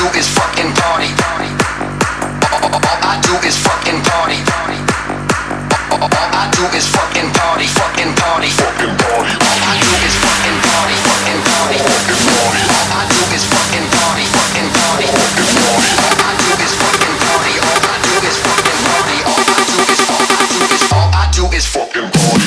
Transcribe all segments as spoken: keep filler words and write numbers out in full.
do is fucking party. All I do is fucking party. All I do is fucking party, fucking party, fucking party. All I do is fucking party, fucking party, fucking party. All I do is fucking party, fucking party, fucking party. All I do is fucking party. All I do is fucking party. All I do is all I do is all I do is fucking party.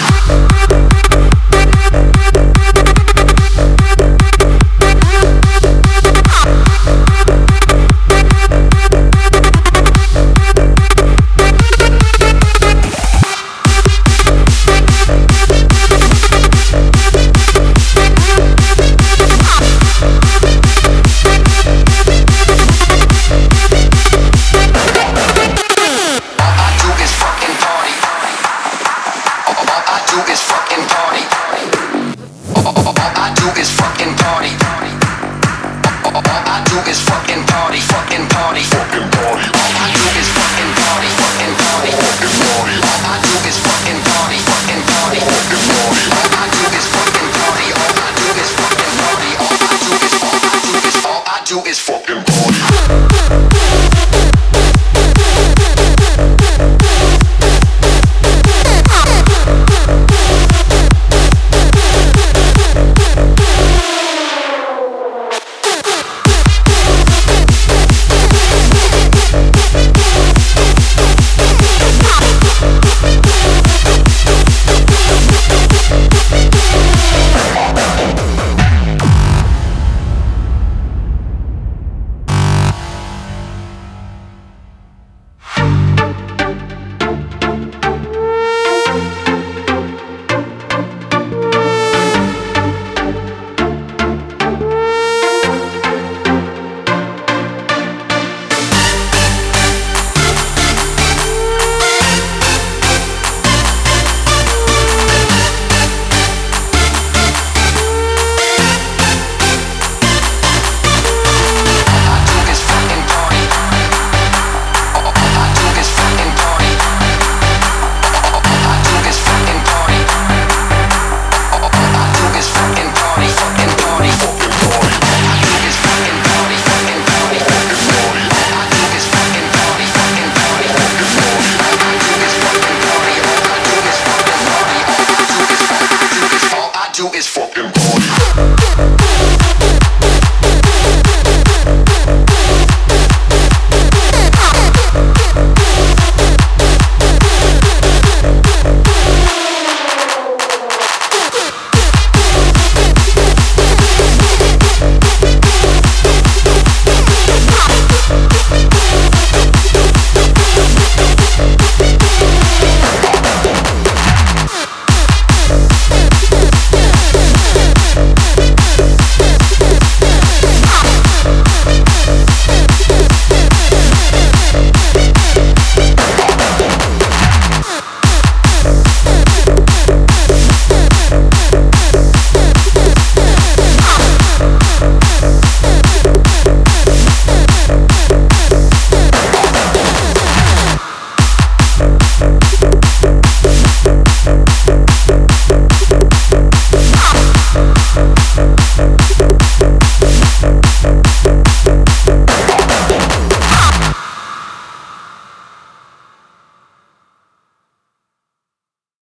Do is fucking party.